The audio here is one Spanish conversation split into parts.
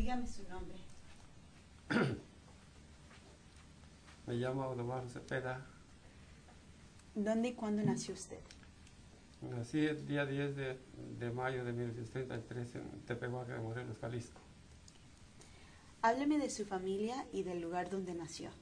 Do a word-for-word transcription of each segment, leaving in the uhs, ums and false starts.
Dígame su nombre. Me llamo Odomar Cepeda. ¿Dónde y cuándo nació usted? Nací el día diez de, de mayo de mil novecientos treinta y tres en Tepehuaca de Morelos, Jalisco. Hábleme de su familia y del lugar donde nació.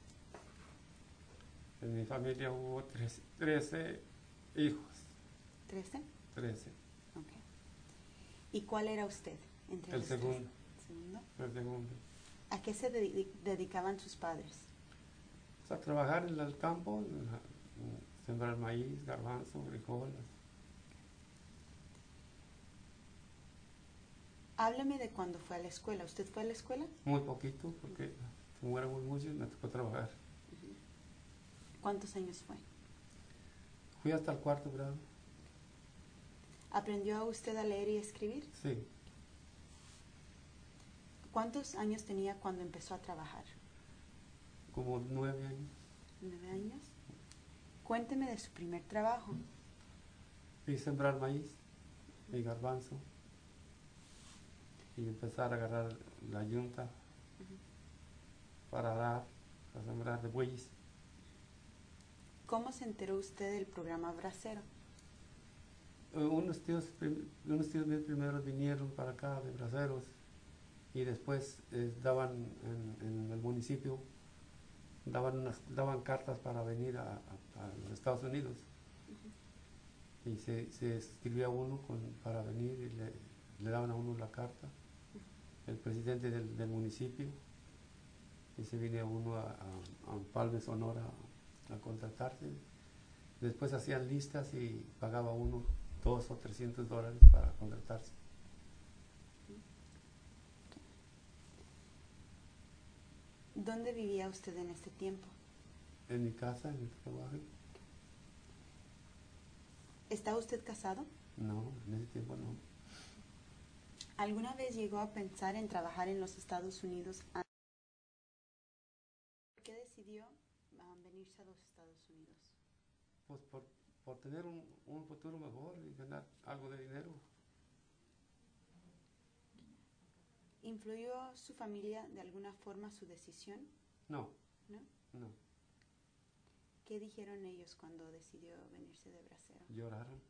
En mi familia hubo tres, trece hijos. ¿Trece? trece. Ok. ¿Y cuál era usted entre El los segundo. tres? ¿Segundo? El segundo. ¿A qué se dedi- dedicaban sus padres? O sea, trabajar en el campo, en la- en sembrar maíz, garbanzo, frijoles. Hábleme de cuando fue a la escuela. ¿Usted fue a la escuela? Muy poquito, porque como éramos muchos, me tocó trabajar. ¿Cuántos años fue? Fui hasta el cuarto grado. ¿Aprendió usted a leer y escribir? Sí, ¿Cuántos años tenía cuando empezó a trabajar? como nueve años. ¿Nueve años? Cuénteme de su primer trabajo. Y sembrar maíz y garbanzo. Y empezar a agarrar la yunta para dar, para sembrar de bueyes. ¿Cómo se enteró usted del programa Bracero? Eh, Unos tíos, prim- unos tíos míos primero vinieron para acá de Braceros y después eh, daban en, en el municipio, daban, unas, daban cartas para venir a, a- a los Estados Unidos. Y se, se escribía uno con, para venir y le, le daban a uno la carta, el presidente del, del municipio, y se venía uno a, a, a Empalme, Sonora, a contratarse. Después hacían listas y pagaba uno dos o trescientos dólares para contratarse. ¿Dónde vivía usted en este tiempo? En mi casa, en el trabajo. ¿Está usted casado? No, en ese tiempo no. ¿Alguna vez llegó a pensar en trabajar en los Estados Unidos antes? ¿Por qué decidió um, venirse a los Estados Unidos? Pues por, por tener un, un futuro mejor y ganar algo de dinero. ¿Influyó su familia de alguna forma su decisión? No, ¿No? no, ¿Qué dijeron ellos cuando decidió venirse de Bracero? lloraron.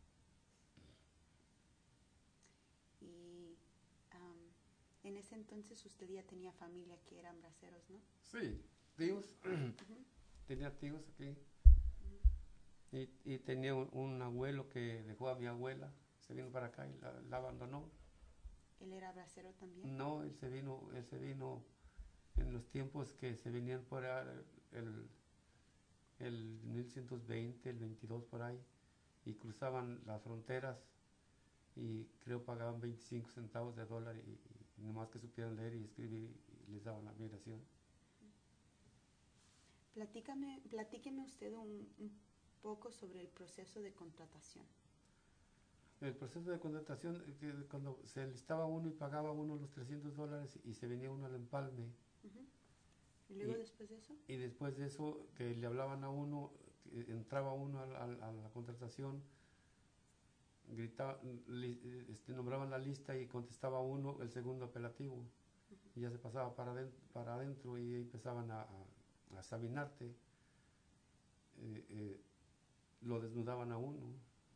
Y um, en ese entonces usted ya tenía familia que eran braceros, ¿no? Sí, tíos, Ujú. tenía tíos aquí. Y, y tenía un, un abuelo que dejó a mi abuela, se vino para acá y la, la abandonó. ¿Él era bracero también? No, él se vino, él se vino en los tiempos que se venían por ahí, el, el mil novecientos veinte, el veintidós por ahí, y cruzaban las fronteras y creo pagaban veinticinco centavos de dólar y, y nomás que supieran leer y escribir y les daban la migración. Platícame, platíqueme usted un, un poco sobre el proceso de contratación. El proceso de contratación, eh, que cuando se enlistaba uno y pagaba uno los trescientos dólares y se venía uno al empalme, Ujú. ¿Y luego Y- después de eso? y después de eso que le hablaban a uno, eh, entraba uno a la, a la- a la contratación, gritaba, li- eh, este, nombraban la lista y contestaba uno el segundo apelativo, y ya se pasaba para adentro, para adentro y ahí empezaban a, a, a examinarte, eh, eh, lo desnudaban a uno.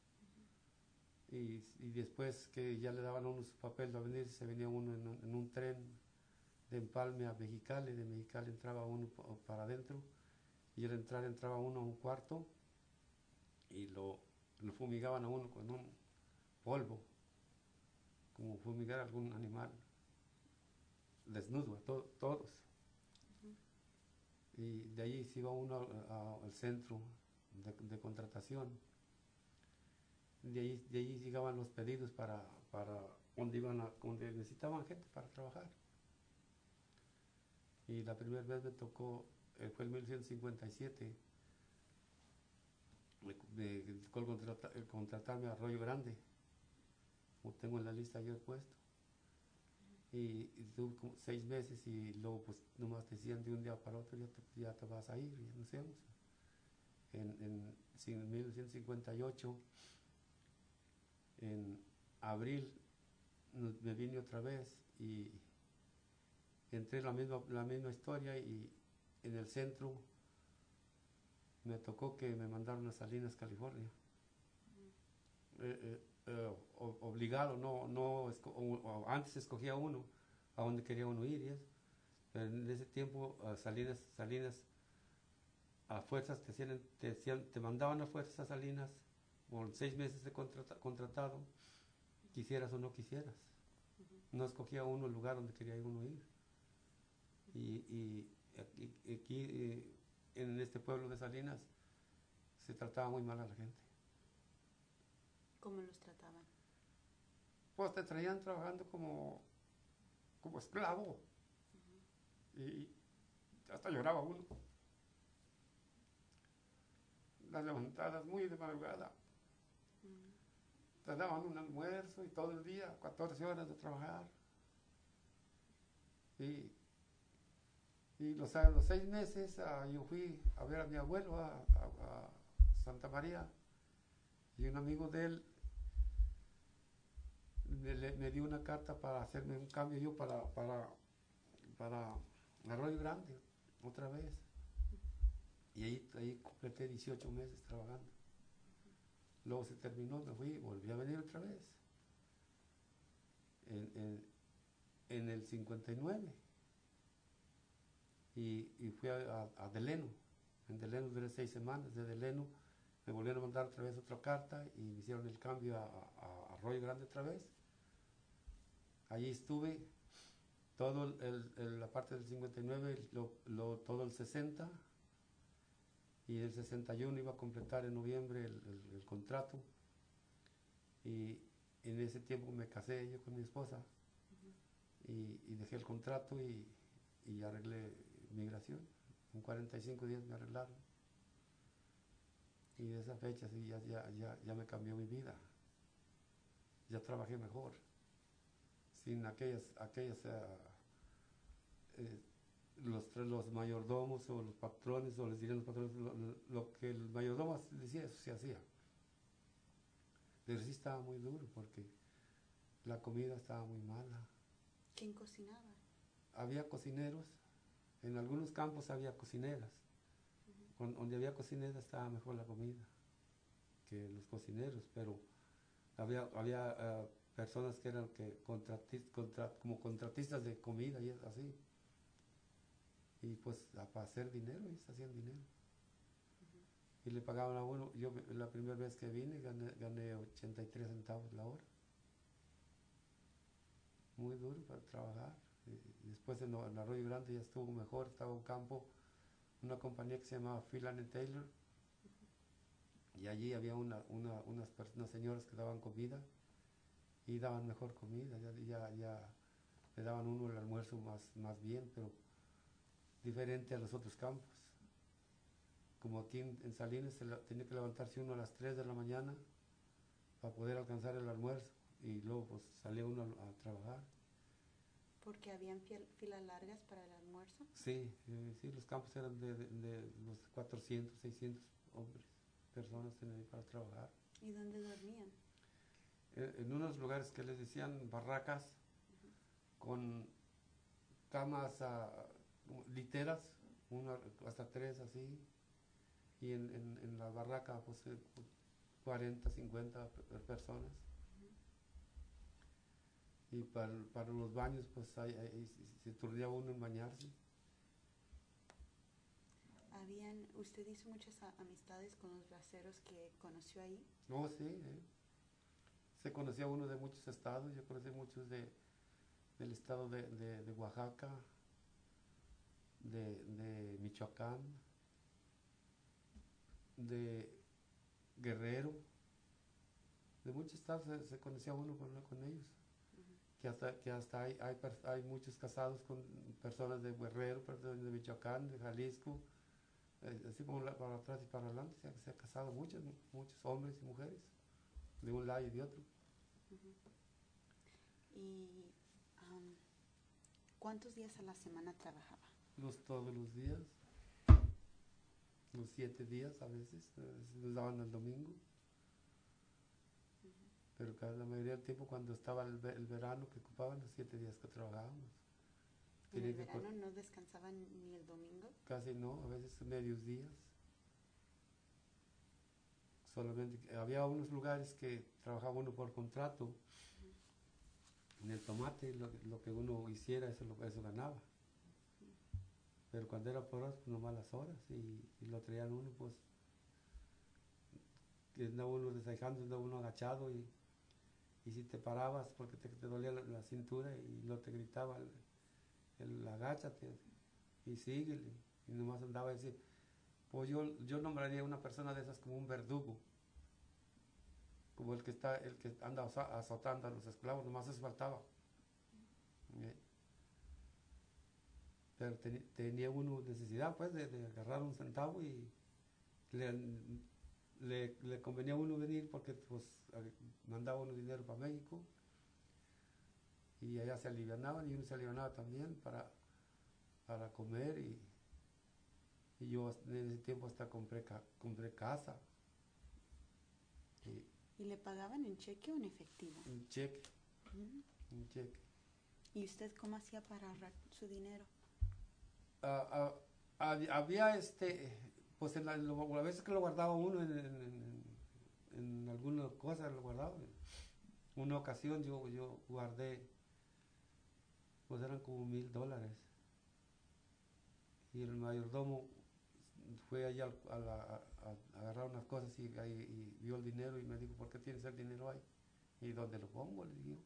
Y, y después que ya le daban a uno su papel de venir, se venía uno en un, en un tren de Empalme a Mexicali, de Mexicali entraba uno pa- para adentro, y al entrar entraba uno a un cuarto y lo, lo fumigaban a uno con un polvo, como fumigar a algún animal, desnudo a to- todos. Y de ahí se iba uno a- a- al centro de, de contratación. De ahí, de ahí llegaban los pedidos para, para donde, iban a, donde necesitaban gente para trabajar. Y la primera vez me tocó, eh, fue en mil novecientos cincuenta y siete, me, me tocó el contrata- el contratarme a Arroyo Grande, como tengo en la lista yo puesto. Y, y tuve como seis meses y luego pues nomás decían de un día para otro, ya te, ya te vas a ir, y nos íbamos. En, en, en mil novecientos cincuenta y ocho, en abril, nos- me vine otra vez y entré en la misma, la misma historia y en el centro me tocó que me mandaron a Salinas, California. Eh, eh, eh, obligado, no, no esco o, o antes escogía uno a donde quería uno ir, y eso. Pero en ese tiempo uh, Salinas, Salinas a fuerzas te, hacían, te, hacían, te mandaban a fuerzas a Salinas por seis meses de contrata, contratado, quisieras o no quisieras. No escogía uno el lugar donde quería uno ir. Y, y aquí, aquí eh, en este pueblo de Salinas se trataba muy mal a la gente. ¿Cómo los trataban? Pues te traían trabajando como, como esclavo. Uh-huh. Y hasta lloraba uno. Las levantadas muy de madrugada. Uh-huh. Te daban un almuerzo y todo el día, catorce horas de trabajar. Y, y los, a los seis meses uh, yo fui a ver a mi abuelo a, a, a Santa María. Y un amigo de él me, le, me dio una carta para hacerme un cambio yo para, para, para Arroyo Grande, otra vez. Y ahí, ahí completé dieciocho meses trabajando. Luego se terminó, me fui y volví a venir otra vez. En, en, en el cincuenta y nueve. Y, y fui a, a, a Deleno. En Deleno duré seis semanas. De Deleno me volvieron a mandar otra vez otra carta y me hicieron el cambio a, a, a Arroyo Grande otra vez. Allí estuve todo el, el, la parte del cincuenta y nueve, lo, lo, todo el sesenta, y el sesenta y uno iba a completar en noviembre el, el, el contrato. Y en ese tiempo me casé yo con mi esposa. Uh-huh. y, y dejé el contrato y, y arreglé migración. En cuarenta y cinco días me arreglaron. Y de esa fecha sí, ya, ya, ya, ya me cambió mi vida. Ya trabajé mejor. Sin aquellas, aquellas uh, eh, los, los mayordomos o los patrones, o les dirían los patrones, lo, lo que el mayordomo decía, eso se hacía. Pero sí estaba muy duro porque la comida estaba muy mala. ¿Quién cocinaba? Había cocineros, en algunos campos había cocineras. Uh-huh. Donde había cocineras estaba mejor la comida que los cocineros, pero había, había uh, personas que eran que contratis, contra, como contratistas de comida y así. Y pues para hacer dinero, ellos hacían dinero. Uh-huh. Y le pagaban a uno, yo la primera vez que vine gané, gané ochenta y tres centavos la hora. Muy duro para trabajar. Y después en, en Arroyo Grande ya estuvo mejor, estaba un campo, una compañía que se llamaba Phelan and Taylor. Uh-huh. Y allí había una, una, unas, unas señoras que daban comida y daban mejor comida, ya, ya, ya le daban uno el almuerzo más, más bien, pero diferente a los otros campos. Como aquí en, en Salinas se la, tenía que levantarse uno a las tres de la mañana para poder alcanzar el almuerzo y luego pues salía uno a, a trabajar. ¿Porque habían filas largas para el almuerzo? Sí, eh, sí, los campos eran de, de, de los cuatrocientos, seiscientos hombres, personas tenían para trabajar. ¿Y dónde dormían? Eh, en unos lugares que les decían barracas, uh-huh. con camas uh, literas, uno hasta tres así, y en, en, en la barraca pues cuarenta, cincuenta personas. Y para, para los baños, pues ahí, ahí, se turnaba uno en bañarse. Habían, ¿usted hizo muchas amistades con los braceros que conoció ahí? No, sí, eh. Se conocía uno de muchos estados, yo conocí muchos de, del estado de, de, de Oaxaca, de, de Michoacán, de Guerrero, de muchos estados se, se conocía uno con, con ellos. Que hasta, que hasta hay, hay, hay muchos casados con personas de Guerrero, personas de Michoacán, de Jalisco, eh, así como la, para atrás y para adelante, se, se han casado muchos, muchos hombres y mujeres, de un lado y de otro. Uh-huh. ¿Y um, cuántos días a la semana trabajaba? Los, todos los días, los siete días a veces, a veces nos daban el domingo. Pero cada, la mayoría del tiempo cuando estaba el, el verano que ocupaban los siete días que trabajábamos. En el Tenía que cor- verano no descansaban ni el domingo. casi no, a veces medios días. Solamente que había unos lugares que trabajaba uno por contrato. En el tomate, lo, lo que uno hiciera, eso, lo- eso ganaba. Pero cuando era por horas, pues nomás las horas. Y, y lo traían uno, pues, que andaba uno desayunando, andaba uno agachado. Y, y si te parabas porque te, te dolía la, la cintura y no te gritaba, el, el agáchate y síguele. Y nomás andaba a decir, pues yo, yo nombraría a una persona de esas como un verdugo. Como el que está, el que anda aza- azotando a los esclavos, nomás eso faltaba. ¿Eh? Pero teni- tenía uno necesidad, pues, de, de agarrar un centavo y le, le, le convenía a uno venir porque, pues, a- mandaba uno dinero para México y allá se alivianaban y uno se alivianaba también para, para comer y, y yo en ese tiempo hasta compré, ca- compré casa y ¿Y le pagaban en cheque o en efectivo? un cheque, Ujú. un cheque. ¿Y usted cómo hacía para ahorrar su dinero? Ah, ah, hab- había este, pues en la, lo- a veces que lo guardaba uno en, en, en- en alguna cosa, lo guardaba. Una ocasión yo, yo guardé, pues eran como mil dólares. Y el mayordomo fue allá al- a, la- a- a agarrar unas cosas y, ahí- y vio el dinero y me dijo, ¿por qué tienes el dinero ahí? ¿Y dónde lo pongo? Le digo.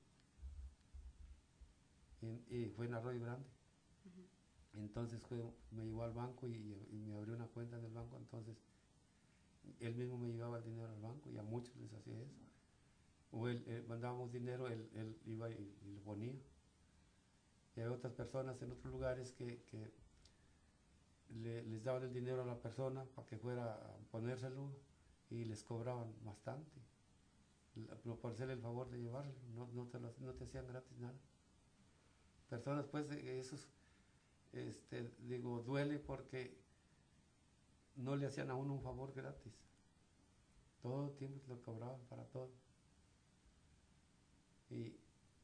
Y, y fue en Arroyo Grande. Ujú. Entonces fue, me llevó al banco y, y me abrió una cuenta en el banco. Entonces él mismo me llevaba el dinero al banco y a muchos les hacía eso. O él, él mandábamos dinero, él, él iba y, y lo ponía. Y hay otras personas en otros lugares que, que le- les daban el dinero a la persona para que fuera a ponérselo y les cobraban bastante. La- Por por hacerle el favor de llevarlo, no, no, te, lo- no te hacían gratis nada. Personas, pues, eh, esos, este, digo, duele porque no le hacían a uno un favor gratis. Todo el tiempo lo cobraban para todo. Y,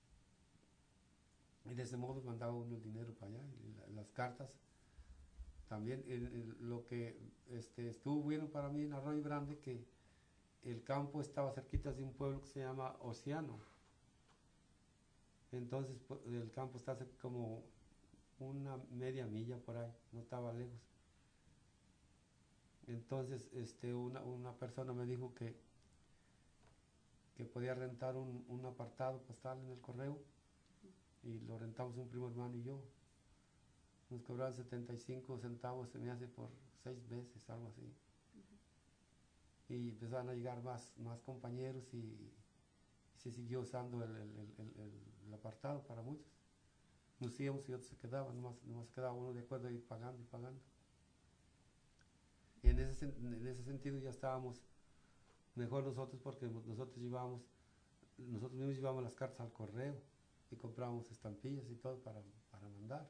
y de ese modo mandaba uno el dinero para allá. Y la- las cartas también. En- en lo que este, estuvo bueno para mí en Arroyo Grande, que el campo estaba cerquita de un pueblo que se llama Océano. Entonces pu- el campo está cer- como una media milla por ahí, no estaba lejos. Entonces este, una, una persona me dijo que, que podía rentar un, un apartado postal en el correo y lo rentamos un primo hermano y yo. Nos cobraban setenta y cinco centavos, se me hace por seis veces, algo así. Y empezaron a llegar más, más compañeros y, y se siguió usando el, el, el, el, el apartado para muchos. Nos íbamos y otros se quedaban, nomás, nomás se quedaba uno de acuerdo a ir pagando y pagando. Y en ese, en ese sentido ya estábamos mejor nosotros porque nosotros llevábamos, nosotros mismos llevábamos las cartas al correo y comprábamos estampillas y todo para, para mandar.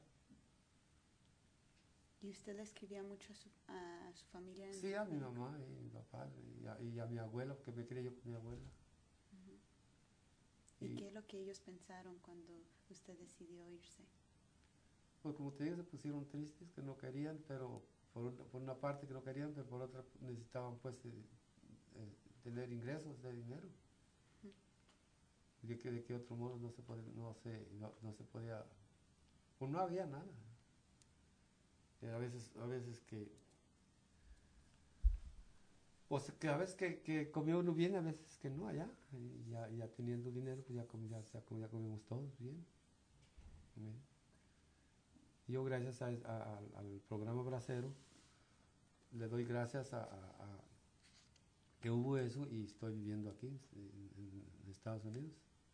¿Y usted le escribía mucho a su, a su familia? En Sí, a mi México? mamá y a mi papá y a, y a mi abuela, porque me crié yo con mi abuela. Ujú. ¿Y, Y qué es lo que ellos pensaron cuando usted decidió irse? pues como te digo, se pusieron tristes, que no querían, pero por una, por una parte que no querían, pero por otra necesitaban pues eh, eh, tener ingresos de dinero. Ujú. De que de qué otro modo no se podía, no se, no, no se podía, pues no había nada. Eh, a veces, a veces que, o sea, que a veces que, que comía uno bien, a veces que no allá, y ya, ya teniendo dinero, pues ya, com- ya, ya, com- ya comíamos todos bien. Bien. Yo gracias a, a- al, al programa Bracero, le doy gracias a, a- a que hubo eso y estoy viviendo aquí en, en- en Estados Unidos.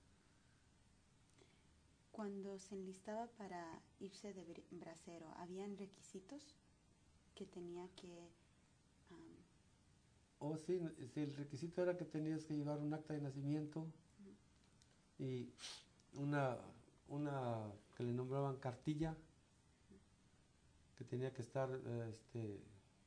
Cuando se enlistaba para irse de br- bracero, ¿habían requisitos que tenía que... am, Oh, sí, sí, el requisito era que tenías que llevar un acta de nacimiento Ujú. y una, una que le nombraban cartilla, que tenía que estar, eh, este,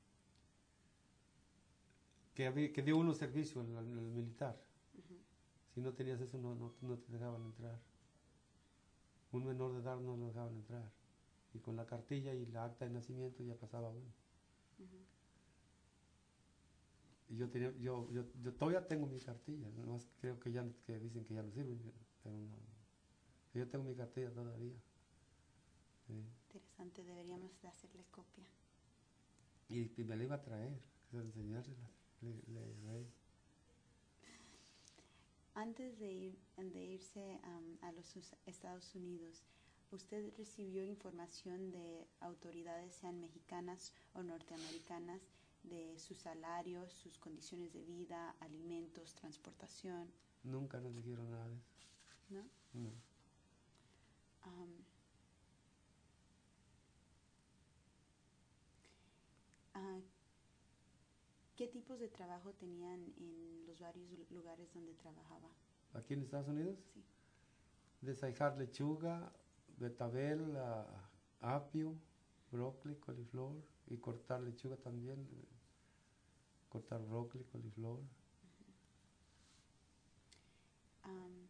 que, había, que dio uno servicio en el, en el militar. ujú. Si no tenías eso, no, no, no te dejaban entrar. Un menor de edad no lo dejaban entrar. y con la cartilla y la acta de nacimiento ya pasaba uno. Ujú. Y yo, tenía, yo, yo, yo todavía tengo mi cartilla, nomás creo que ya que dicen que ya no sirve, pero no. Yo tengo mi cartilla todavía. Sí. Interesante, deberíamos de hacerle copia. Y, y me la iba a traer, enseñársela. Le, le, le. Antes de, ir, de irse um, a los Estados Unidos, ¿usted recibió información de autoridades, sean mexicanas o norteamericanas, de sus salarios, sus condiciones de vida, alimentos, transportación? Nunca nos dijeron nada de eso. ¿No? No. Um, uh, ¿Qué tipos de trabajo tenían en los varios lugares donde trabajaba? ¿Aquí en Estados Unidos? Sí. Desajar lechuga, betabel, uh, apio, brócoli, coliflor, y cortar lechuga también, cortar brócoli, coliflor. Uh-huh. Um,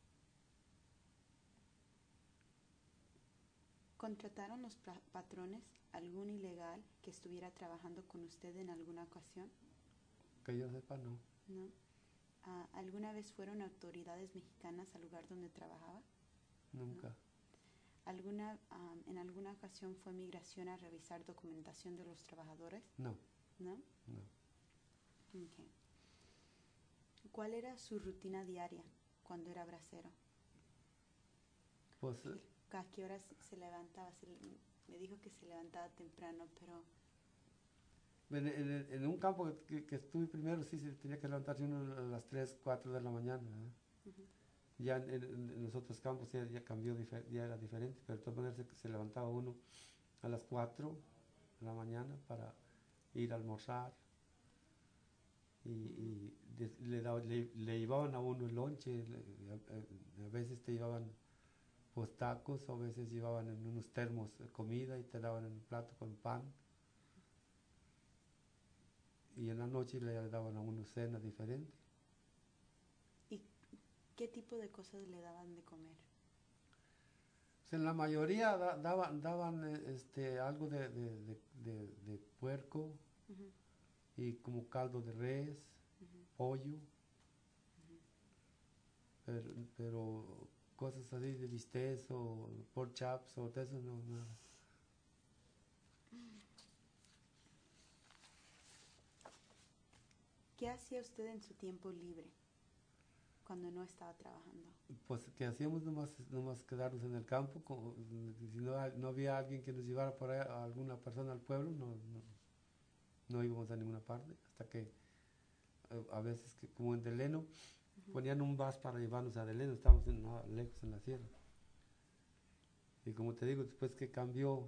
¿Contrataron los patrones algún ilegal que estuviera trabajando con usted en alguna ocasión? Que yo sepa, no. ¿No? Uh, ¿Alguna vez fueron autoridades mexicanas al lugar donde trabajaba? Nunca. ¿No? ¿Alguna, um, ¿En alguna ocasión fue migración a revisar documentación de los trabajadores? No. ¿No? No. Okay. ¿Cuál era su rutina diaria cuando era bracero? Pues... ¿A qué horas se levantaba? Se, me dijo que se levantaba temprano, pero... En, en, en un campo que, que estuve primero, sí se tenía que levantarse uno a las tres, cuatro de la mañana. ¿eh? Uh-huh. Ya en, en, en los otros campos ya, ya cambió, ya era diferente, pero de todas maneras se, se levantaba uno a las cuatro de la mañana para ir a almorzar. Y, uh-huh. y de, le, da, le, le llevaban a uno el lonche, le, a, a veces te llevaban pues tacos, o a veces llevaban en unos termos de comida y te daban en un plato con pan. Y en la noche le daban a uno cena diferente. ¿Y qué tipo de cosas le daban de comer? Pues en la mayoría da, daban, daban este, algo de, de, de, de, de puerco, uh-huh. y como caldo de res, uh-huh. pollo, uh-huh. pero, pero cosas así de bistec o pork chops o de eso no, nada. ¿Qué hacía usted en su tiempo libre cuando no estaba trabajando? Pues que hacíamos nomás, nomás quedarnos en el campo, como, si no, no había alguien que nos llevara por ahí, a alguna persona al pueblo, no, no, no íbamos a ninguna parte, hasta que a veces, que, como en Deleno, uh-huh. ponían un bus para llevarnos a Deleno, estábamos en, no, lejos en la sierra. Y como te digo, después que cambió,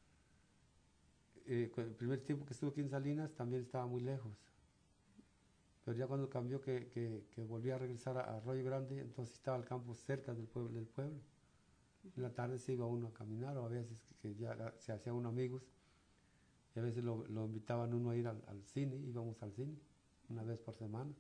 eh, el primer tiempo que estuve aquí en Salinas también estaba muy lejos. Pero ya cuando cambió, que, que, que volví a regresar a, a Arroyo Grande, entonces estaba el campo cerca del pueblo. Del pueblo. Uh-huh. En la tarde se iba uno a caminar, o a veces que, que ya se hacían unos amigos, y a veces lo, lo invitaban uno a ir al, al cine, íbamos al cine una vez por semana.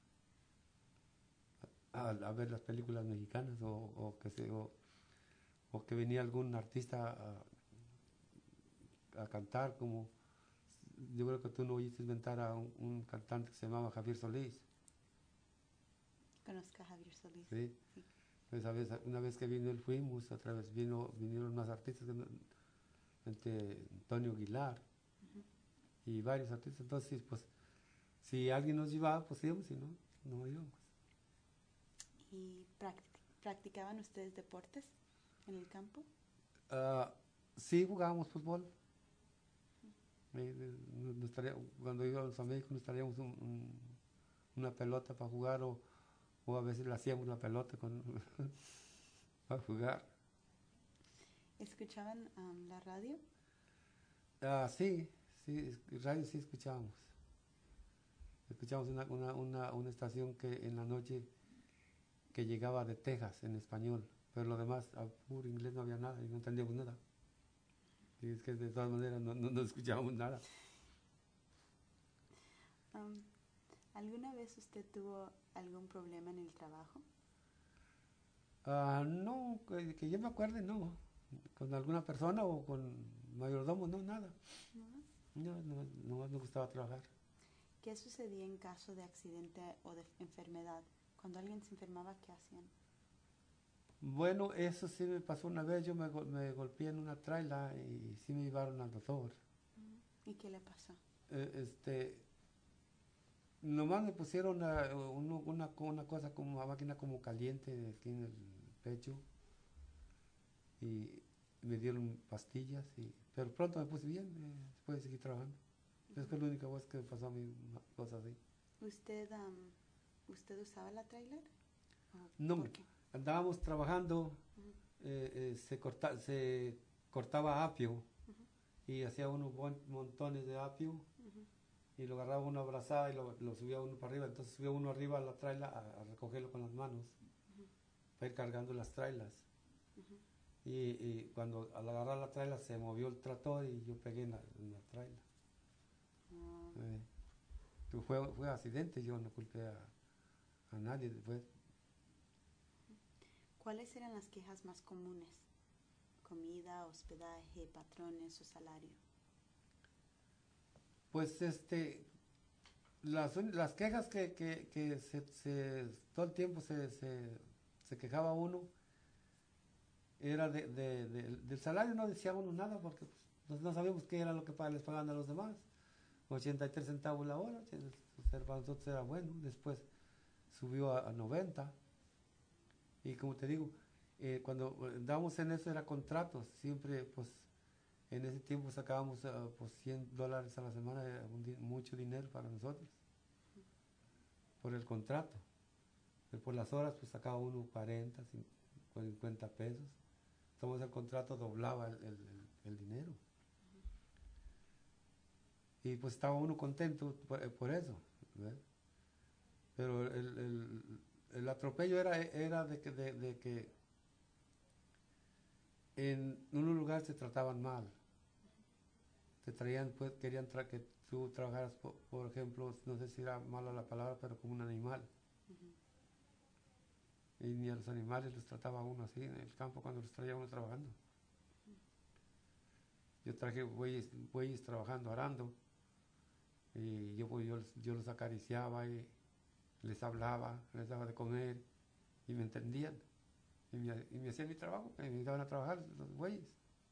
A, a ver las películas mexicanas, o, o, que se, o, o que venía algún artista a, a cantar, como yo creo que tú no oíste inventar a un, un cantante que se llamaba Javier Solís. Conozco a Javier Solís. Sí. Sí. Pues a veces, una vez que vino él fuimos, otra vez vino, vinieron más artistas, entre Antonio Aguilar, uh-huh. y varios artistas. Entonces, pues, si alguien nos llevaba, pues íbamos, si no, no íbamos. ¿Y practicaban ustedes deportes en el campo? Uh, sí, jugábamos fútbol. Nos traía, cuando íbamos a México nos traíamos un, un, una pelota para jugar, o, o a veces le hacíamos la pelota con para jugar. ¿Escuchaban um, la radio? Uh, sí, sí, radio sí escuchábamos. Escuchábamos una, una, una, una estación que en la noche que llegaba de Texas en español, pero lo demás, a puro inglés no había nada y no entendíamos nada. Y es que de todas maneras no, no, no escuchábamos nada. Um, ¿Alguna vez usted tuvo algún problema en el trabajo? Uh, no, que, que yo me acuerde, no. con alguna persona o con mayordomo, no, nada. ¿No? No, no, no me gustaba trabajar. ¿Qué sucedía en caso de accidente o de enfermedad? Cuando alguien se enfermaba, ¿qué hacían? Bueno, eso sí me pasó una vez, yo me, me golpeé en una traila y sí me llevaron al doctor. ¿Y qué le pasó? Eh, este, nomás me pusieron a, uno, una, una cosa como una máquina como caliente aquí en el pecho y me dieron pastillas, y, pero pronto me puse bien, eh, después de seguir trabajando. Uh-huh. Es que la única vez que me pasó a mí cosas así. ¿Usted, um, ¿usted usaba la trailer? No, ¿por qué? Andábamos trabajando, uh-huh. eh, eh, se, corta, se cortaba apio, uh-huh. y hacía unos bon, montones de apio, uh-huh. y lo agarraba uno abrazada y lo, lo subía uno para arriba, entonces subía uno arriba a la traila a, a recogerlo con las manos, uh-huh. para ir cargando las trailas. Uh-huh. Y, y cuando al agarrar la traila se movió el tractor y yo pegué en la, en la traila. Uh-huh. eh, fue, fue accidente, yo no culpé a, a nadie después. ¿Cuáles eran las quejas más comunes? ¿Comida, hospedaje, patrones o salario? Pues este, las, las quejas que, que, que se, se, todo el tiempo se, se, se quejaba uno era de, de, de, del salario. No decía uno nada porque pues, no sabíamos qué era lo que les pagaban a los demás. ochenta y tres centavos la hora, para nosotros era bueno. Después subió a, a noventa. Y como te digo, eh, cuando andábamos en eso era contratos, siempre pues en ese tiempo sacábamos uh, pues cien dólares a la semana, era un di mucho dinero para nosotros, por el contrato. Y por las horas pues sacaba uno cuarenta, cincuenta pesos, entonces el contrato doblaba el, el, el dinero. Y pues estaba uno contento por, por eso, ¿verdad? Pero el, el el atropello era, era de, que, de, de que en un lugar se trataban mal. Te traían, pues querían tra que tú trabajaras, por, por ejemplo, no sé si era mala la palabra, pero como un animal. Uh-huh. Y ni a los animales los trataba uno así en el campo cuando los traía uno trabajando. Uh-huh. Yo traje bueyes, bueyes trabajando, arando, y yo, yo, yo los acariciaba y les hablaba, les daba de comer y me entendían y me, y me hacían mi trabajo, me ayudaban a trabajar los güeyes.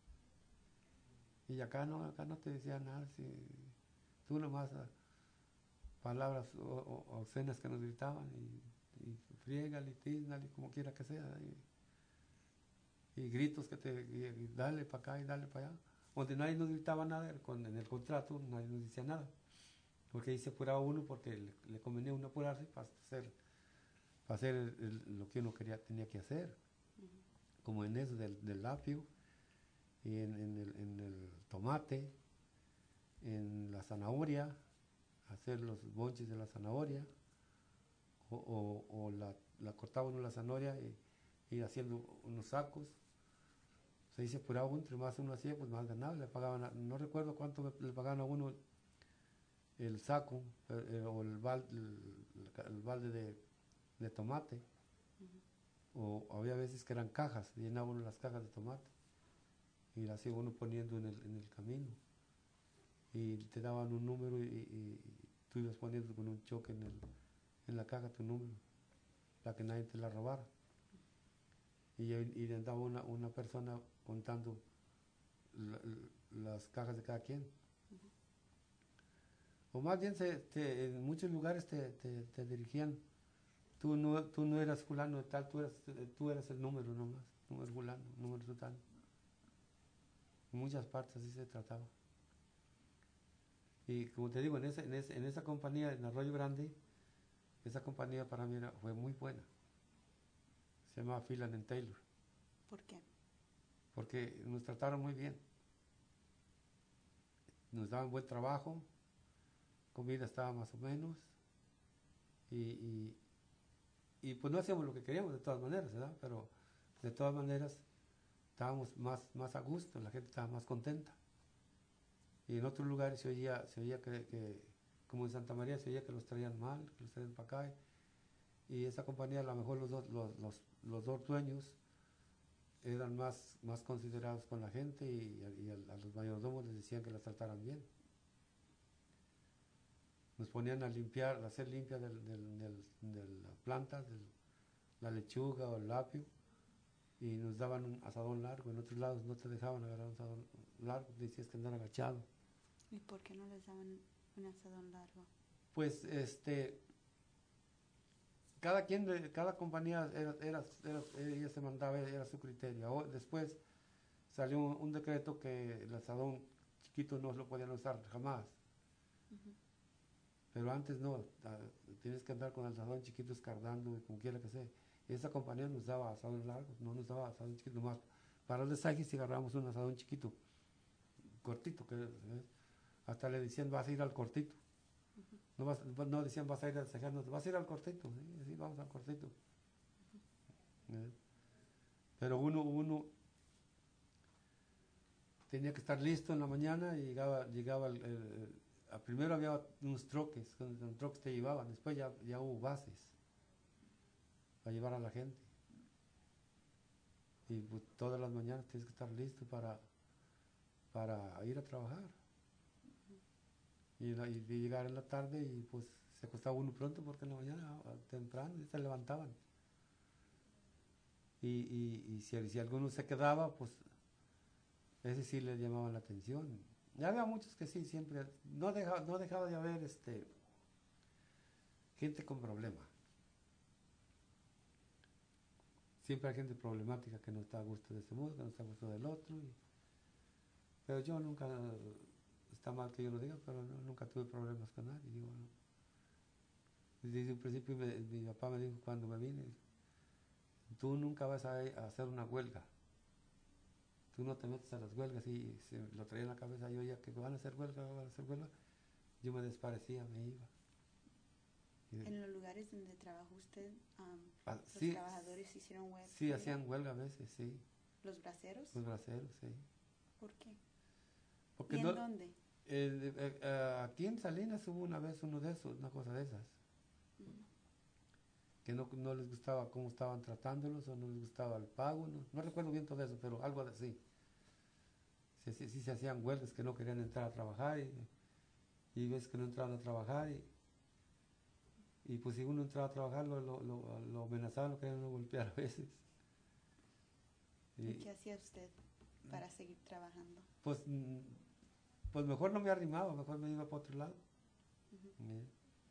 Y acá no, acá no te decían nada, si tú nomás uh, palabras o, o, obscenas que nos gritaban y, y friégale, tíznale, como quiera que sea, y, y gritos que te, y, y dale para acá y dale para allá, donde nadie nos gritaba nada, con, en el contrato nadie nos decía nada. Porque ahí se apuraba uno porque le, le convenía uno apurarse para hacer, para hacer el, el, lo que uno quería, tenía que hacer. Uh-huh. Como en eso del, del apio, y en, en, el, en el tomate, en la zanahoria, hacer los bonches de la zanahoria, o, o, o la, la cortaba uno la zanahoria y ir haciendo unos sacos. O sea, ahí se apuraba uno, entre más uno hacía, pues más ganaba. Le pagaban, a, no recuerdo cuánto le pagaban a uno el saco, eh, o el balde, el, el balde de, de tomate. Uh-huh. O había veces que eran cajas, llenaba uno las cajas de tomate y las iba uno poniendo en el, en el camino y te daban un número y, y, y tú ibas poniendo con un choque en, el, en la caja tu número para que nadie te la robara. Y, y andaba una, una persona contando la, las cajas de cada quien. O más bien se, te, en muchos lugares te, te, te dirigían, tú no, tú no eras fulano de tal, tú eras, tú eras el número nomás, número fulano, número total. En muchas partes así se trataba. Y como te digo, en, ese, en, ese, en esa compañía, en Arroyo Grande, esa compañía para mí era, fue muy buena. Se llamaba Phelan and Taylor. ¿Por qué? Porque nos trataron muy bien. Nos daban buen trabajo, comida estaba más o menos, y, y, y pues no hacíamos lo que queríamos de todas maneras, ¿verdad? Pero de todas maneras estábamos más, más a gusto, la gente estaba más contenta. Y en otros lugares se oía, se oía que, que, como en Santa María, se oía que los traían mal, que los traían para acá. Y esa compañía, a lo mejor los dos, los, los, los dos dueños eran más, más considerados con la gente y, y a, a los mayordomos les decían que las trataran bien. Nos ponían a limpiar, a hacer limpia del, del, del, de la planta, de la lechuga o el apio, y nos daban un asadón largo. En otros lados no te dejaban agarrar un asadón largo, decías que andar agachado. ¿Y por qué no les daban un asadón largo? Pues este, cada quien, de, cada compañía era, era, era, ella se mandaba, era su criterio. O, después salió un, un decreto que el asadón chiquito no lo podían usar jamás. Uh-huh. Pero antes no, tienes que andar con el asadón chiquito escardando y como quiera que sea. Y esa compañía nos daba asadón largo, no nos daba asadón chiquito, más para los desajes si agarramos un asadón chiquito, cortito, que ¿eh? Hasta le decían vas a ir al cortito. Uh-huh. No, vas, no decían vas a ir al desajar, no, vas a ir al cortito, ¿sí? Así vamos al cortito. Uh-huh. ¿Eh? Pero uno, uno tenía que estar listo en la mañana y llegaba, llegaba el, el, el primero había unos troques, con los troques te llevaban, después ya, ya hubo bases para llevar a la gente. Y pues, todas las mañanas tienes que estar listo para, para ir a trabajar. Uh-huh. y, y, y llegar en la tarde y pues se acostaba uno pronto porque en la mañana temprano ya se levantaban. Y, y, y si, si alguno se quedaba, pues ese sí le llamaban la atención. Ya había muchos que sí, siempre, no dejaba, no dejaba de haber este, gente con problemas. Siempre hay gente problemática que no está a gusto de este modo, que no está a gusto del otro. Y, pero yo nunca, está mal que yo lo diga, pero no, nunca tuve problemas con nadie. Digo, no. Desde un principio me, mi papá me dijo cuando me vine, tú nunca vas a, a hacer una huelga. Tú no te metes a las huelgas y se lo traía en la cabeza yo ya que van a hacer huelga, van a hacer huelga. Yo me desparecía, me iba. Y en los lugares donde trabajó usted, um, ah, los sí, trabajadores hicieron huelga. Sí, hacían huelga a veces, sí. ¿Los braceros? Los braceros, sí. ¿Por qué? Porque ¿Y en no, dónde? Eh, eh, eh, aquí en Salinas hubo una vez uno de esos, una cosa de esas. Uh-huh. Que no, no les gustaba cómo estaban tratándolos o no les gustaba el pago, no, no recuerdo bien todo eso, pero algo así. Sí, sí, sí se hacían huelgas que no querían entrar a trabajar y, y ves que no entraban a trabajar y, y pues si uno entraba a trabajar lo, lo, lo, lo amenazaban, lo querían golpear a veces. ¿Y, ¿Y qué hacía usted para seguir trabajando? Pues, pues mejor no me arrimaba, mejor me iba para otro lado. Uh-huh. ¿Eh?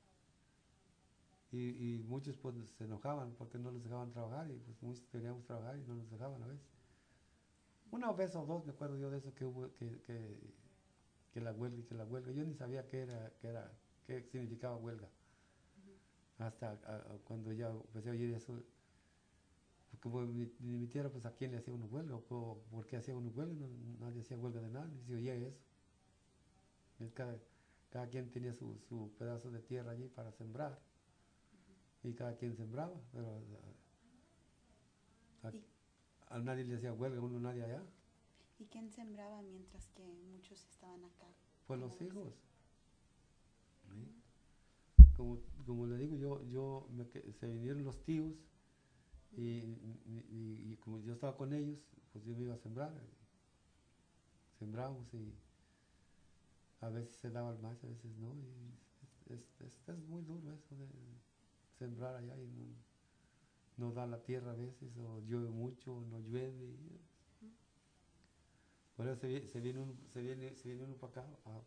Y, y muchos pues se enojaban porque no les dejaban trabajar y pues muchos queríamos trabajar y no nos dejaban a veces. Una vez o dos me acuerdo yo de eso que hubo, que, que, que la huelga y que la huelga. Yo ni sabía qué era, qué era, qué significaba huelga. Uh-huh. Hasta a, a, cuando ya empecé a oír eso, como mi, mi tierra, pues a quién le hacía una huelga o por qué hacía una huelga, no, nadie hacía huelga de nada, ni se oía eso. Cada, cada quien tenía su, su pedazo de tierra allí para sembrar. Y cada quien sembraba, pero a, a, a nadie le hacía huelga, uno nadie allá. ¿Y quién sembraba mientras que muchos estaban acá? Pues los hijos. ¿Sí? Como, como le digo, yo, yo me, se vinieron los tíos y, y, y, y como yo estaba con ellos, pues yo me iba a sembrar. Sembramos y a veces se daba el maíz, a veces no. Y es, es, es, es muy duro eso de sembrar allá y no, no da la tierra a veces, o llueve mucho, o no llueve. Y, uh-huh. Por eso se, se, viene uno, se, viene, se viene uno para acá uh,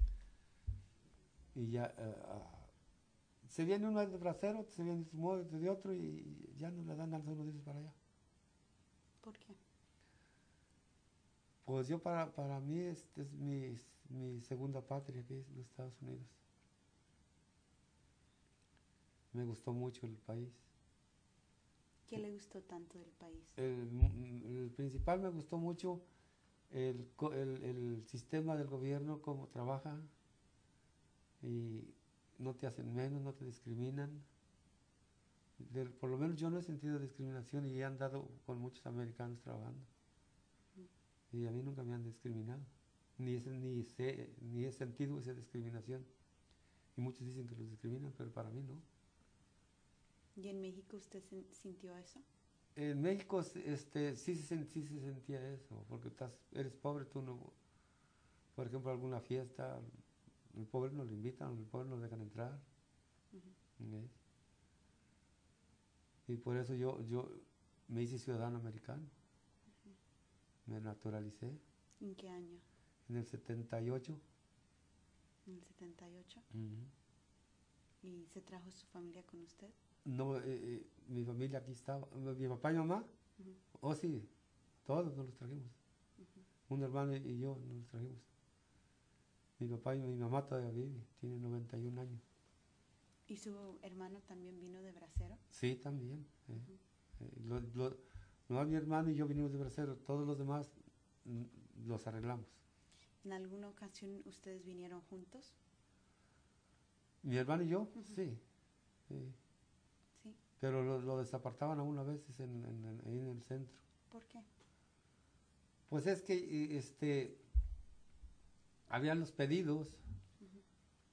y ya uh, uh, se viene uno de bracero, se viene de otro y ya no le dan ganas a uno de irse para allá. ¿Por qué? Pues yo para, para mí este es mi, mi segunda patria, que es los Estados Unidos. Me gustó mucho el país. ¿Qué le gustó tanto del país? El, el principal me gustó mucho el, el, el sistema del gobierno, cómo trabaja y no te hacen menos, no te discriminan. De, por lo menos yo no he sentido discriminación y he andado con muchos americanos trabajando. Uh-huh. Y a mí nunca me han discriminado, ni, ese, ni, sé, ni he sentido esa discriminación. Y muchos dicen que los discriminan, pero para mí no. ¿Y en México usted sintió eso? En México este, sí, se, sen- sí se sentía eso, porque estás, eres pobre, tú no, por ejemplo, alguna fiesta, el pobre no lo invitan, el pobre no lo dejan entrar. Ujú. ¿Ves? Y por eso yo, yo me hice ciudadano americano, me naturalicé ¿En qué año? en el setenta y ocho. ¿En el setenta y ocho? Ujú. ¿Y se trajo su familia con usted? No, eh, eh, mi familia aquí estaba, mi papá y mamá, Ujú, oh sí, todos nos los trajimos, ujú. un hermano y yo nos los trajimos. Mi papá y mi mamá todavía vive, tiene noventa y un años. ¿Y su hermano también vino de bracero? Sí, también. eh. Ujú. Eh, lo- lo- nomás mi hermano y yo vinimos de bracero, todos los demás mm, los arreglamos. ¿En alguna ocasión ustedes vinieron juntos? Mi hermano y yo, Ujú. sí, sí. Sí. Pero lo, lo desapartaban aún a veces en, en- en- ahí en el centro. ¿Por qué? Pues es que eh, este, había los pedidos Ujú.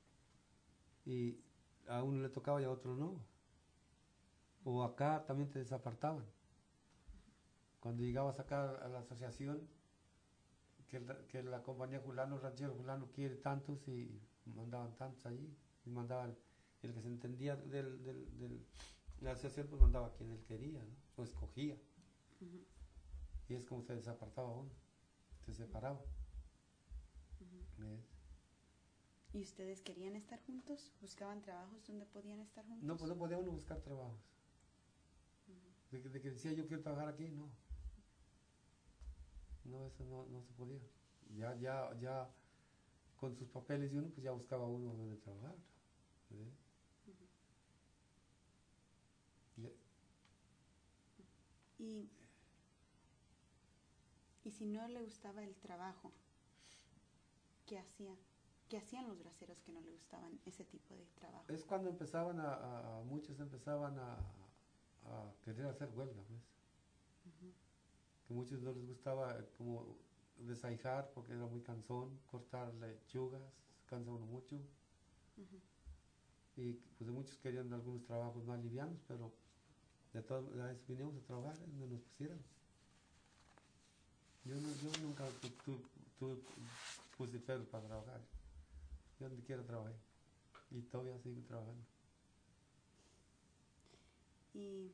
y a uno le tocaba y a otro no. O acá también te desapartaban. Cuando llegabas acá a la asociación, que la, que la compañía Fulano, ranchero Fulano quiere tantos y mandaban tantos allí. Y mandaban, el que se entendía del, del, del- de la asociación, pues mandaba a quien él quería, ¿no? O escogía. Ujú, Y es como se desapartaba uno, se separaba. ujú. ¿Ves? ¿Y ustedes querían estar juntos? ¿Buscaban trabajos donde podían estar juntos? No, pues no podía uno buscar trabajos. Ujú. De, que- de que decía yo quiero trabajar aquí, no. No, eso no, no se podía. Ya, ya, ya con sus papeles y uno, pues ya buscaba uno donde trabajar. ¿Ves? Ujú. Ya- Y, y si no le gustaba el trabajo, ¿qué hacía? ¿Qué hacían los braceros que no le gustaban ese tipo de trabajo? Es cuando empezaban a, a- a- muchos empezaban a, a querer hacer huelga, ¿ves? Ujú, Que muchos no les gustaba eh, como desahijar porque era muy cansón, cortar lechugas, cansa uno mucho. ujú. Y pues muchos querían algunos trabajos más livianos, pero de todas maneras vinimos a trabajar donde nos pusieran. Yo, no, yo nunca tu, tu, tu- puse pedos para trabajar. Yo donde quiera trabajé. Y todavía sigo trabajando. ¿Y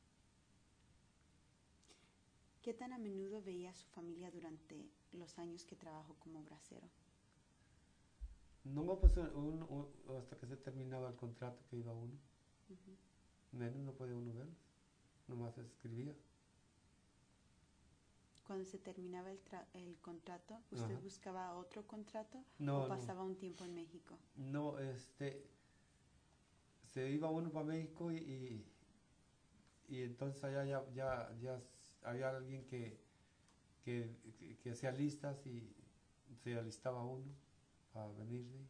qué tan a menudo veía a su familia durante los años que trabajó como bracero? No, pues uno, uno- hasta que se terminaba el contrato que iba uno. Ujú. Menos no podía uno verlos. Nomás se escribía. Cuando se terminaba el, tra- el contrato, ¿usted Ajá. buscaba otro contrato No, o no. pasaba un tiempo en México? No, este, se iba uno para México y, y, y entonces allá ya, ya, ya s- había alguien que, que, que, que hacía listas y se alistaba uno para venirse.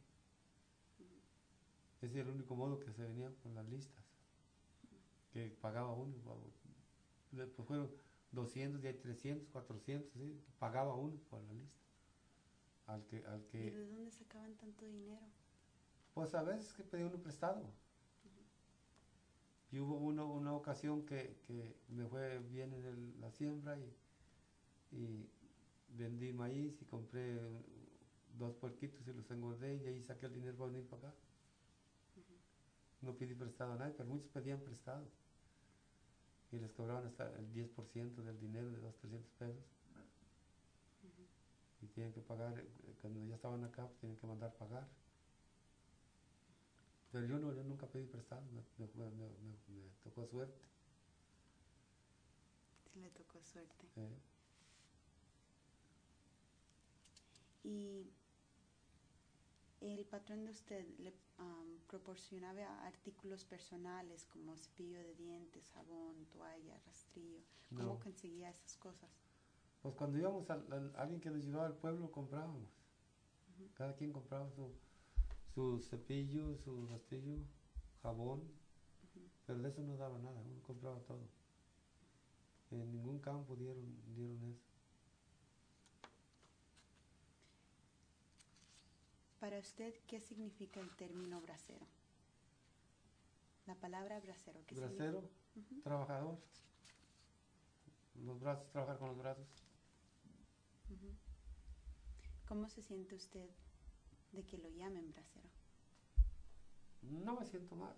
Ese era el único modo que se venía con las listas, que pagaba uno. Después fueron doscientos, ya hay trescientos, cuatrocientos, ¿sí? Pagaba uno por la lista. Al que, al ¿Y que, de dónde sacaban tanto dinero? pues a veces que pedía uno prestado. Y hubo uno, una ocasión que, que me fue bien en el- la siembra y, y vendí maíz y compré dos puerquitos y los engordé y ahí saqué el dinero para venir para acá. Ujú. No pedí prestado a nadie, pero muchos pedían prestado. Y les cobraban hasta el diez por ciento del dinero de dos, trescientos pesos. Ujú. Y tienen que pagar, eh, cuando ya estaban acá, pues tienen que mandar pagar. Pero yo, no, yo nunca pedí prestado, me, me, fue- me- me- me tocó suerte. Sí le tocó suerte. ¿Eh? ¿Y el patrón de usted le am, proporcionaba artículos personales como cepillo de dientes, jabón, toalla, rastrillo? ¿Cómo No. conseguía esas cosas? Pues cuando íbamos a, a alguien que nos llevaba al pueblo, comprábamos. Ujú, Cada quien compraba su, su cepillo, su rastrillo, jabón, ujú. pero de eso no daba nada, uno compraba todo. En ningún campo dieron, dieron eso. Para usted, ¿qué significa el término bracero? La palabra bracero, ¿qué Bracero, significa? Ujú. trabajador. los brazos, trabajar con los brazos. Uh-huh. ¿Cómo se siente usted de que lo llamen bracero? No me siento mal.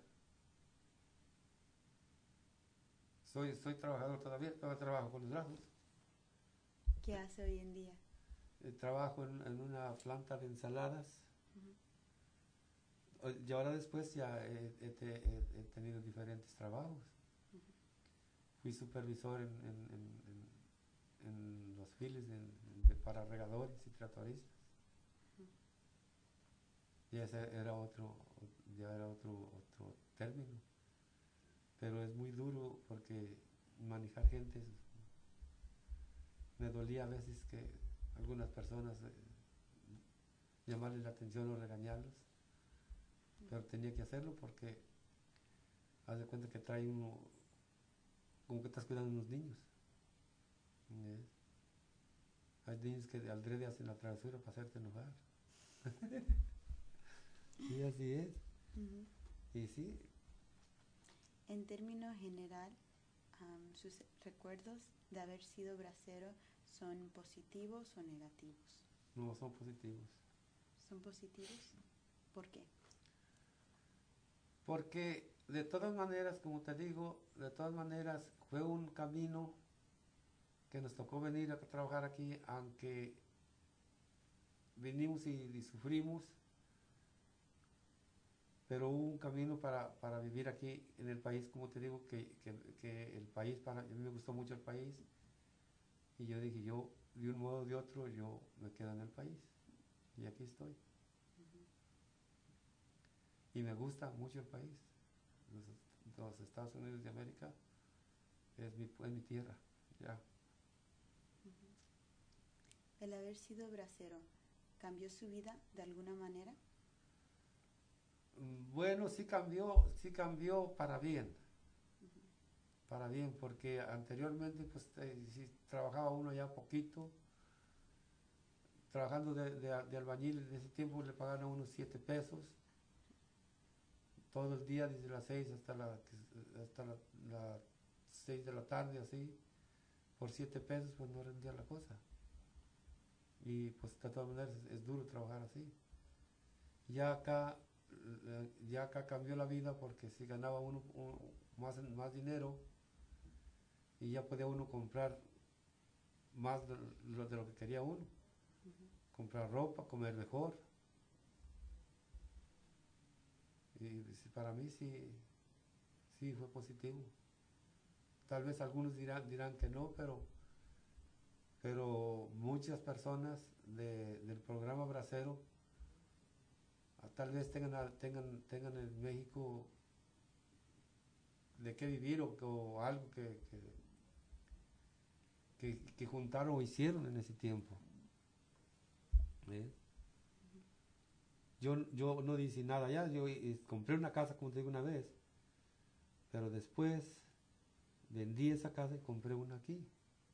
Soy, soy trabajador todavía, todavía trabajo con los brazos. ¿Qué hace hoy en día? Eh, trabajo en, en una planta de ensaladas. Uh-huh. Y ahora después ya he, he, he, he tenido diferentes trabajos. Uh-huh. Fui supervisor en, en, en, en los files de, de, para regadores y tractoristas. Uh-huh. Y ese era otro, ya era otro, otro término. Pero es muy duro porque manejar gente es, me dolía a veces que algunas personas eh, llamarles la atención o regañarlos, uh-huh. Pero tenía que hacerlo porque haz de cuenta que trae uno, como que estás cuidando a unos niños. ¿Eh? Hay niños que al drede hacen la travesura para hacerte enojar. Y así es. Uh-huh. Y sí. En términos general, um, ¿sus recuerdos de haber sido bracero son positivos o negativos? No, son positivos. ¿Son positivos? ¿Por qué? Porque de todas maneras, como te digo, de todas maneras fue un camino que nos tocó venir a trabajar aquí, aunque vinimos y, y sufrimos, pero hubo un camino para, para vivir aquí en el país, como te digo, que, que, que el país, para, a mí me gustó mucho el país, y yo dije, yo de un modo o de otro, yo me quedo en el país, y aquí estoy. Uh-huh. Y me gusta mucho el país, los, los Estados Unidos de América, es mi, es mi tierra, ya. Uh-huh. El haber sido bracero, ¿cambió su vida de alguna manera? Bueno, sí cambió, sí cambió para bien, uh-huh. Para bien, porque anteriormente pues eh, si trabajaba uno ya poquito, trabajando de, de, de albañil, en ese tiempo le pagaban a unos siete pesos, todo el día desde las seis hasta la, hasta la, las seis de la tarde, así, por siete pesos pues no rendía la cosa, y pues de todas maneras es, es duro trabajar así. Ya acá ya acá cambió la vida porque si ganaba uno un, más, más dinero y ya podía uno comprar más de lo, de lo que quería uno. Uh-huh. Comprar ropa, comer mejor. Y para mí sí, sí fue positivo. Tal vez algunos dirán, dirán que no, pero, pero muchas personas de, del programa Bracero tal vez tengan, tengan, tengan en México de qué vivir o, o algo que, que, que, que juntaron o hicieron en ese tiempo. ¿Eh? Yo, yo no hice nada allá, yo compré una casa, como te digo una vez, pero después vendí esa casa y compré una aquí.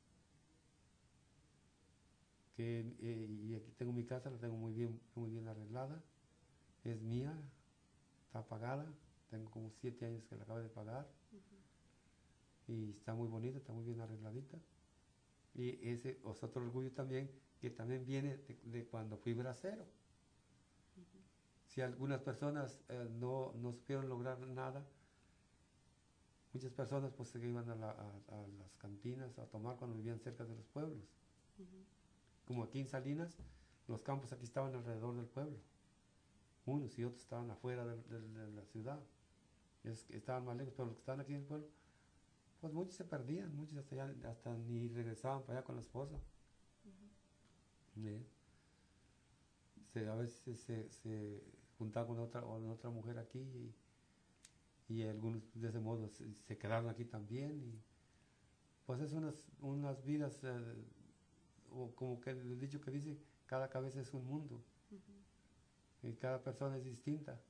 Que, eh, y aquí tengo mi casa, la tengo muy bien, muy bien arreglada. Es mía, está pagada, tengo como siete años que la acabo de pagar. Uh-huh. Y está muy bonita, está muy bien arregladita. Y ese es otro orgullo también, que también viene de, de cuando fui bracero. Uh-huh. Si algunas personas eh, no, no supieron lograr nada, muchas personas pues se iban a, la, a, a las cantinas a tomar cuando vivían cerca de los pueblos. Uh-huh. Como aquí en Salinas, los campos aquí estaban alrededor del pueblo. Unos y otros estaban afuera de, de, de la ciudad, es que estaban más lejos, pero los que estaban aquí en el pueblo, pues muchos se perdían, muchos hasta, ya, hasta ni regresaban para allá con la esposa. Uh-huh. ¿Eh? Se, a veces se, se juntaban con otra, con otra mujer aquí y, y algunos de ese modo se, se quedaron aquí también. Y, pues es unas, unas vidas, eh, o como que el dicho que dice, cada cabeza es un mundo. Uh-huh. Y cada persona es distinta.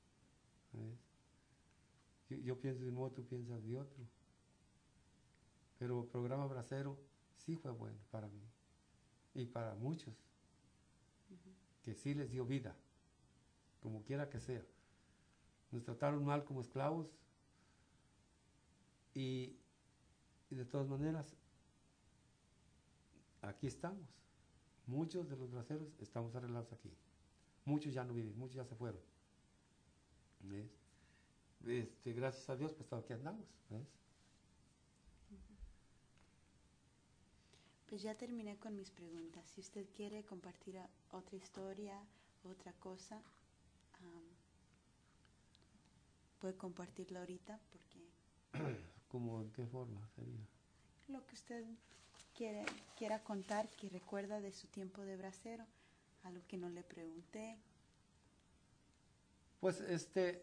Yo, yo pienso de un modo, tú piensas de otro. Pero el programa Bracero sí fue bueno para mí. Y para muchos. Uh-huh. Que sí les dio vida. Como quiera que sea. Nos trataron mal como esclavos. Y, y de todas maneras, aquí estamos. Muchos de los braceros estamos arreglados aquí. Muchos ya no viven, muchos ya se fueron. ¿Ves? Este, gracias a Dios, pues aquí andamos. ¿Ves? Pues ya terminé con mis preguntas. Si usted quiere compartir otra historia, otra cosa, um, puede compartirla ahorita porque... ¿Cómo, en qué forma sería? Lo que usted quiere, quiera contar, que recuerda de su tiempo de bracero, algo que no le pregunté. Pues este,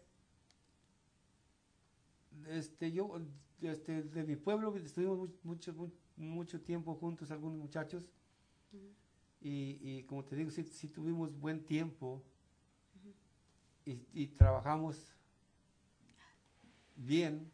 este yo, este, de mi pueblo estuvimos mucho, mucho, mucho tiempo juntos algunos muchachos. Uh-huh. y, y como te digo, sí, sí tuvimos buen tiempo. Uh-huh. y, y trabajamos bien.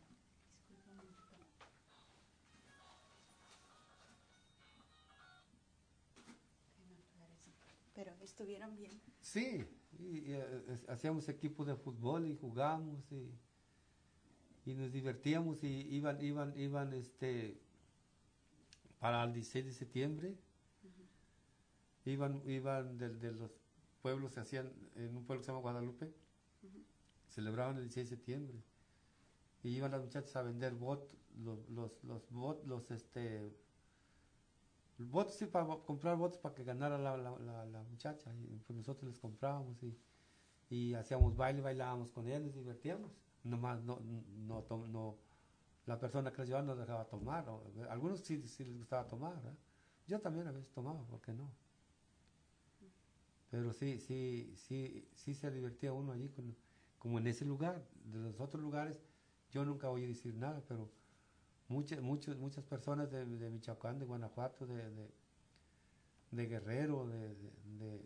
Pero estuvieron bien. Sí, y, y, y, hacíamos equipos de fútbol y jugamos y, y nos divertíamos y iban, iban, iban este para el dieciséis de septiembre. Uh-huh. iban, iban de, de los pueblos, se hacían en un pueblo que se llama Guadalupe. Uh-huh. Celebraban el dieciséis de septiembre y iban las muchachas a vender bot, los, los, los bot, los este votos, sí, para comprar votos para que ganara la, la, la, la muchacha, y pues nosotros les comprábamos y, y hacíamos baile, bailábamos con ellos, nos divertíamos. Nomás no, no, no, no, la persona que les llevaba no dejaba tomar, o, algunos sí, sí les gustaba tomar, ¿eh? Yo también a veces tomaba, ¿por qué no? Pero sí, sí, sí, sí se divertía uno allí, con, como en ese lugar. De los otros lugares yo nunca oí decir nada, pero Muchas, muchas, muchas personas de, de Michoacán, de Guanajuato, de, de, de Guerrero, de, de,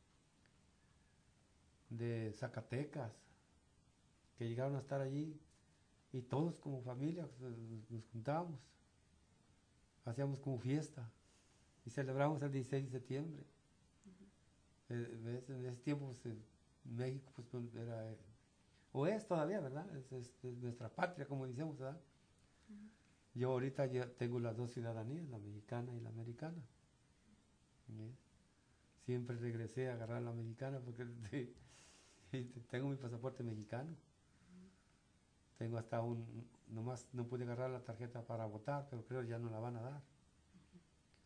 de, de Zacatecas, que llegaron a estar allí, y todos como familia nos juntábamos, hacíamos como fiesta, y celebramos el dieciséis de septiembre. Uh-huh. eh, en ese tiempo, pues, en México, pues, era, o es todavía, ¿verdad? Es, es, es nuestra patria, como decíamos, ¿verdad? Uh-huh. Yo ahorita ya tengo las dos ciudadanías, la mexicana y la americana. ¿Sí? Siempre regresé a agarrar la mexicana porque te, te, tengo mi pasaporte mexicano. Uh-huh. Tengo hasta un, nomás no pude agarrar la tarjeta para votar, pero creo que ya no la van a dar. Uh-huh.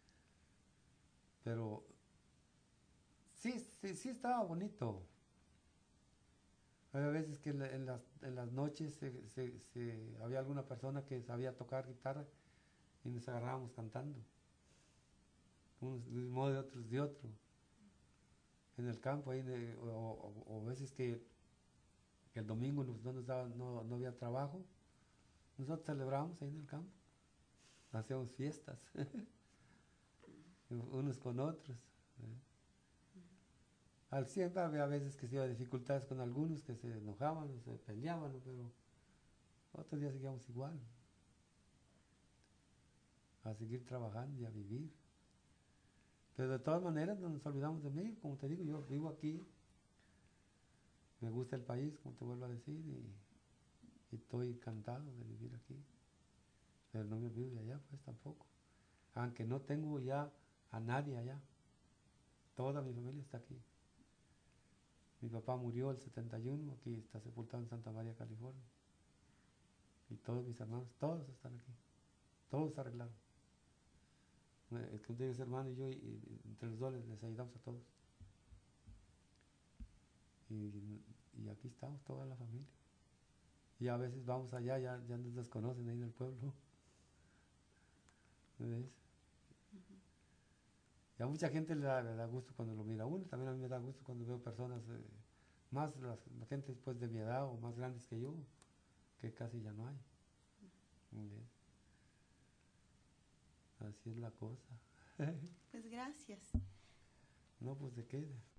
Pero sí, sí, sí estaba bonito. Había veces que en las, en las noches se, se, se, había alguna persona que sabía tocar guitarra y nos agarrábamos cantando. Unos de un modo y otros de otro. En el campo, ahí de, o, o, o veces que, que el domingo nos, no, nos daba, no, no había trabajo, nosotros celebrábamos ahí en el campo. Hacíamos fiestas, unos con otros. ¿eh? Al siempre había veces que se iba dificultades con algunos que se enojaban o se peleaban, ¿no? Pero otros días seguíamos igual, a seguir trabajando y a vivir. Pero de todas maneras no nos olvidamos de México, como te digo, yo vivo aquí, me gusta el país, como te vuelvo a decir, y, y estoy encantado de vivir aquí. Pero no me olvido de allá, pues tampoco. Aunque no tengo ya a nadie allá, toda mi familia está aquí. Mi papá murió el setenta y uno, aquí está sepultado en Santa María, California. Y todos mis hermanos, todos están aquí. Todos arreglaron. El que tiene ese hermano y yo, y, y entre los dos les, les ayudamos a todos. Y, y aquí estamos, toda la familia. Y a veces vamos allá, ya, ya nos desconocen ahí en el pueblo. ¿Ves? Uh-huh. Y a mucha gente le da, le da gusto cuando lo mira uno, también a mí me da gusto cuando veo personas, eh, más las, la gente pues de mi edad o más grandes que yo, que casi ya no hay. ¿Ves? Así es la cosa. Pues gracias. No, pues de qué.